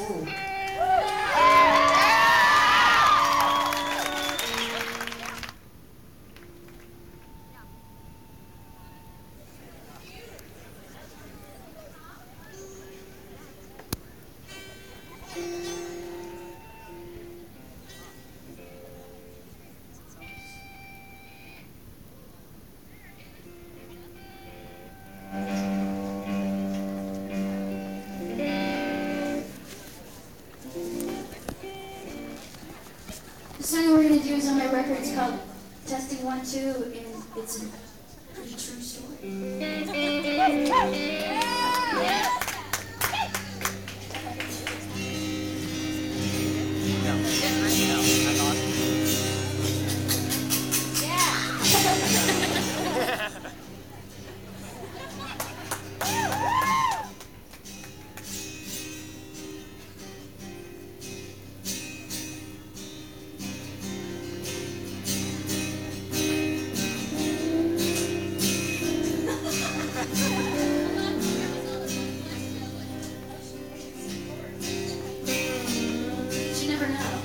Ooh. The song we're going to do is on my record. It's called Testing 1, 2, and it's a pretty true story. You never know.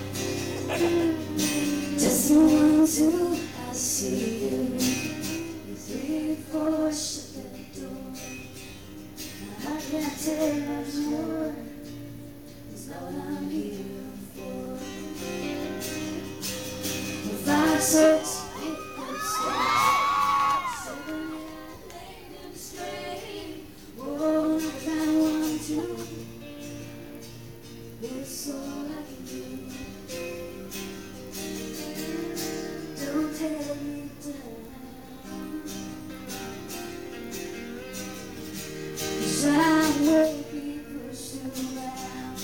Just 1, 2, I see you. 3, 4, shut that door. I can't take much more. It's not what I'm here for. 5, 6, 8, 7, 8, 8 straight. Whoa, I found 1, 2. It's all I can do. Don't tear me down, 'cause I will be pushed around.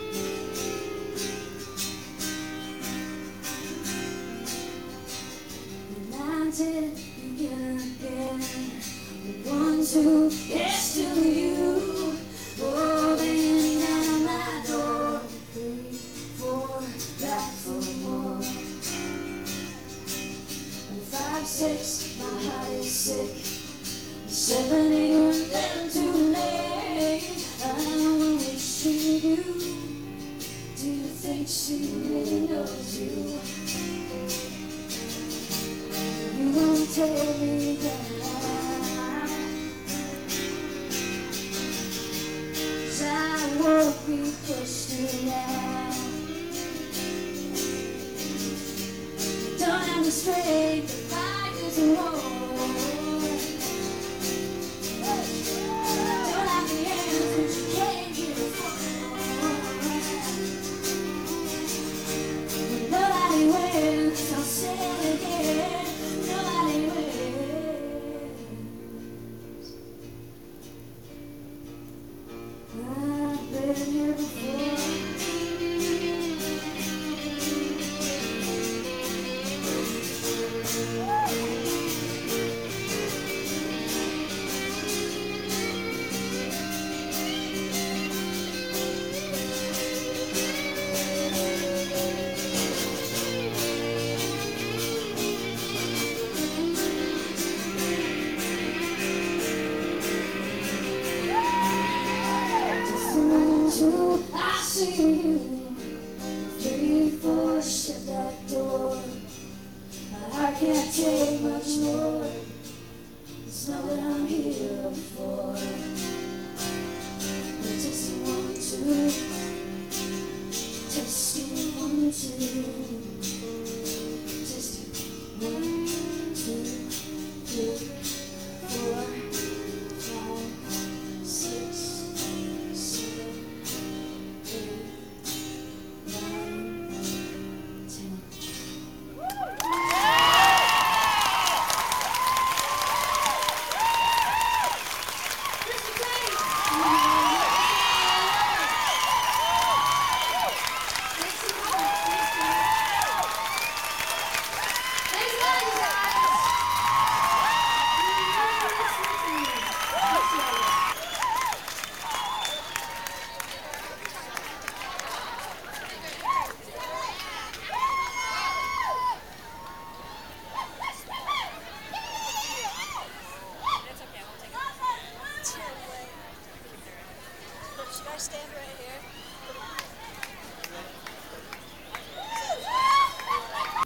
And I did begin again. 1, 2, it's still you. Oh, banging down my door. 3, 4, back for more. And 5, 6, my heart is sick. 7, 8, we're never too late. I'm wishing you. Do you think she really knows you? You won't tear me down, 'cause I won't be pushed around. Don't have to straight the fight is a war. Don't have the answers, you can't get it for. When nobody wins, I'll say it again. Nobody wins. I've been here before. Just 1, 2, I see you. 3, 4, shut that door. I can't take much more. It's not what I'm here for. Just 1, 2, testing 1, 2. Just 1, 2, 3, 4, 5, 6, 7, 8, 9, 10. Should I stand right here?